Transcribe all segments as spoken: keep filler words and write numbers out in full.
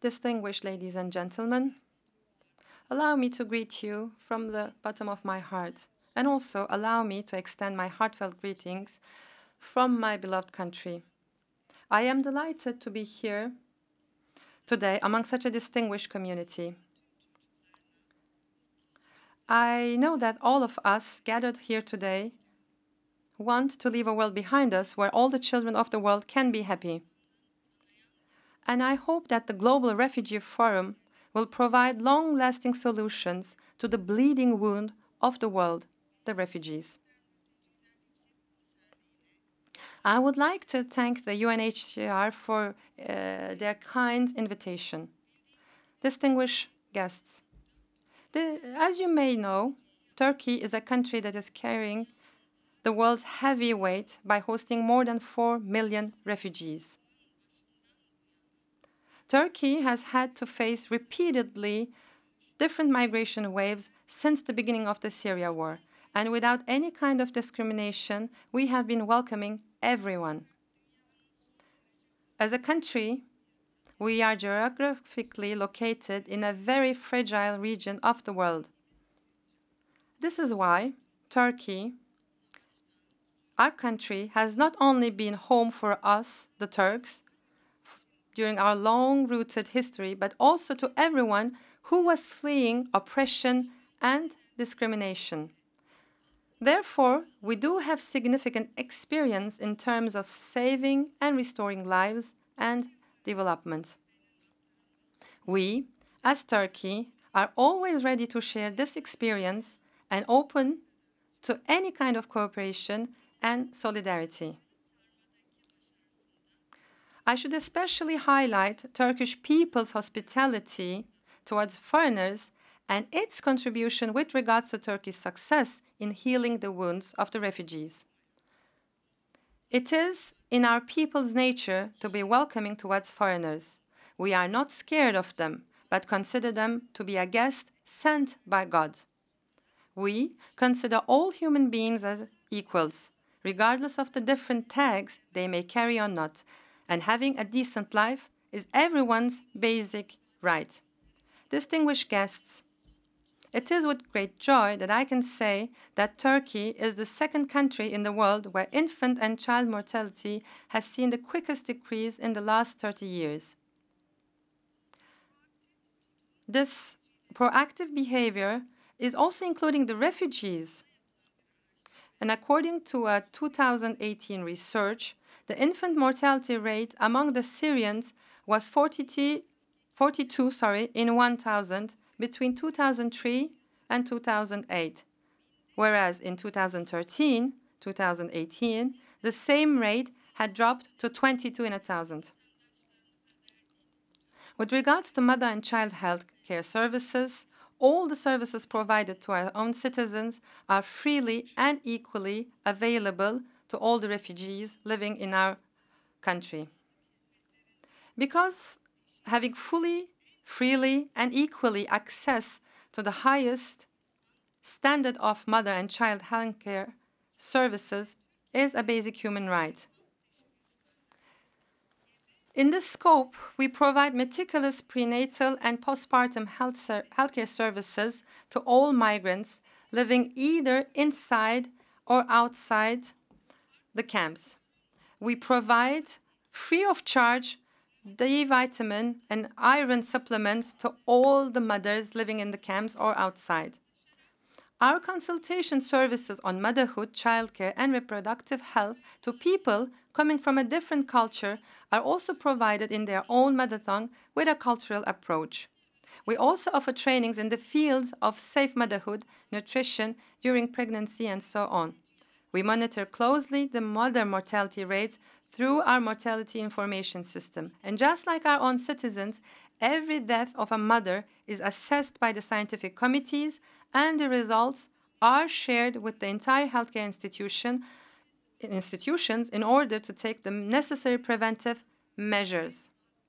Distinguished ladies and gentlemen, allow me to greet you from the bottom of my heart, and also allow me to extend my heartfelt greetings from my beloved country. I am delighted to be here today among such a distinguished community. I know that all of us gathered here today want to leave a world behind us where all the children of the world can be happy. And I hope that the Global Refugee Forum will provide long-lasting solutions to the bleeding wound of the world, the refugees. I would like to thank the U N H C R for uh, their kind invitation. Distinguished guests, the, as you may know, Turkey is a country that is carrying the world's heavy weight by hosting more than four million refugees. Turkey has had to face repeatedly different migration waves since the beginning of the Syria war, and without any kind of discrimination, we have been welcoming everyone. As a country, we are geographically located in a very fragile region of the world. This is why Turkey, our country, has not only been home for us, the Turks, during our long-rooted history, but also to everyone who was fleeing oppression and discrimination. Therefore, we do have significant experience in terms of saving and restoring lives and development. We, as Turkey, are always ready to share this experience and open to any kind of cooperation and solidarity. I should especially highlight Turkish people's hospitality towards foreigners and its contribution with regards to Turkey's success in healing the wounds of the refugees. It is in our people's nature to be welcoming towards foreigners. We are not scared of them, but consider them to be a guest sent by God. We consider all human beings as equals, regardless of the different tags they may carry or not, and having a decent life is everyone's basic right. Distinguished guests, it is with great joy that I can say that Turkey is the second country in the world where infant and child mortality has seen the quickest decrease in the last thirty years. This proactive behavior is also including the refugees. And according to a two thousand eighteen research, the infant mortality rate among the Syrians was forty-two, forty-two sorry, in one thousand between two thousand three and two thousand eight, whereas in two thousand thirteen, two thousand eighteen, the same rate had dropped to twenty-two in one thousand. With regards to mother and child health care services, all the services provided to our own citizens are freely and equally available to all the refugees living in our country. Because having fully, freely, and equally access to the highest standard of mother and child health care services is a basic human right. In this scope, we provide meticulous prenatal and postpartum health ser- healthcare services to all migrants living either inside or outside the camps. We provide free of charge D vitamin and iron supplements to all the mothers living in the camps or outside. Our consultation services on motherhood, childcare, and reproductive health to people coming from a different culture are also provided in their own mother tongue with a cultural approach. We also offer trainings in the fields of safe motherhood, nutrition during pregnancy, and so on. We monitor closely the mother mortality rates through our mortality information system. And just like our own citizens, every death of a mother is assessed by the scientific committees and the results are shared with the entire healthcare institution, institutions in order to take the necessary preventive measures.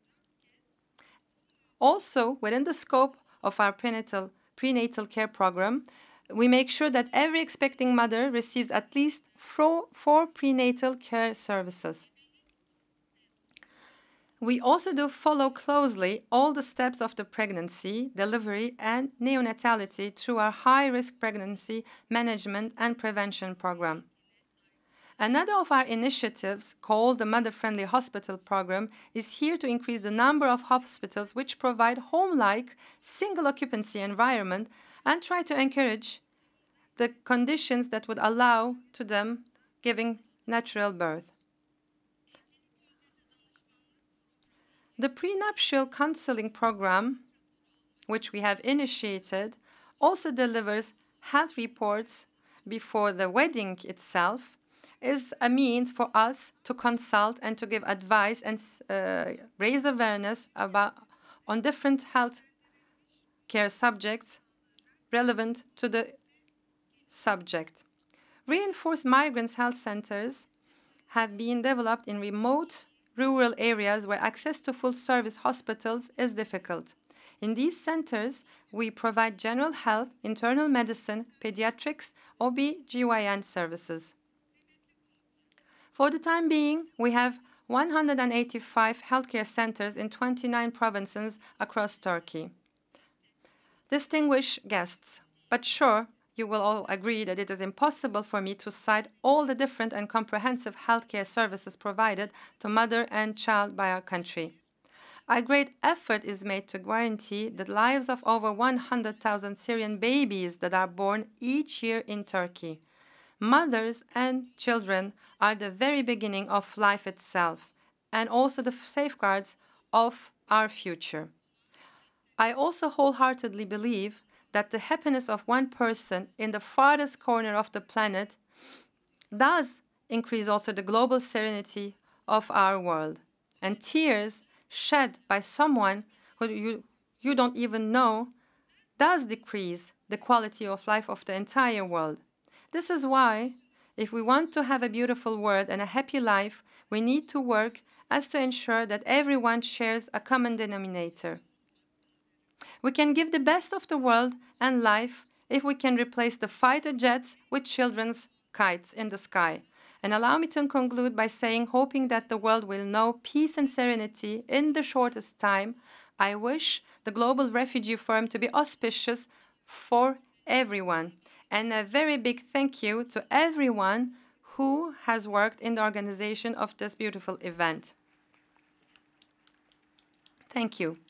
Also, within the scope of our prenatal, prenatal care program, we make sure that every expecting mother receives at least four, four prenatal care services. We also do follow closely all the steps of the pregnancy, delivery, and neonatality through our high-risk pregnancy management and prevention program. Another of our initiatives, called the Mother-Friendly Hospital Program, is here to increase the number of hospitals which provide home-like, single-occupancy environment and try to encourage the conditions that would allow to them giving natural birth. The prenuptial counseling program, which we have initiated, also delivers health reports before the wedding itself, is a means for us to consult and to give advice and uh, raise awareness about on different health care subjects relevant to the subject. Reinforced migrants health centers have been developed in remote rural areas where access to full-service hospitals is difficult. In these centers, we provide general health, internal medicine, pediatrics, O B G Y N services. For the time being, we have one hundred eighty-five healthcare centers in twenty-nine provinces across Turkey. Distinguished guests, but sure, you will all agree that it is impossible for me to cite all the different and comprehensive healthcare services provided to mother and child by our country. A great effort is made to guarantee the lives of over one hundred thousand Syrian babies that are born each year in Turkey. Mothers and children are the very beginning of life itself and also the safeguards of our future. I also wholeheartedly believe that the happiness of one person in the farthest corner of the planet does increase also the global serenity of our world. And tears shed by someone who you, you don't even know does decrease the quality of life of the entire world. This is why, if we want to have a beautiful world and a happy life, we need to work as to ensure that everyone shares a common denominator. We can give the best of the world and life if we can replace the fighter jets with children's kites in the sky. And allow me to conclude by saying, hoping that the world will know peace and serenity in the shortest time, I wish the Global Refugee Forum to be auspicious for everyone. And a very big thank you to everyone who has worked in the organization of this beautiful event. Thank you.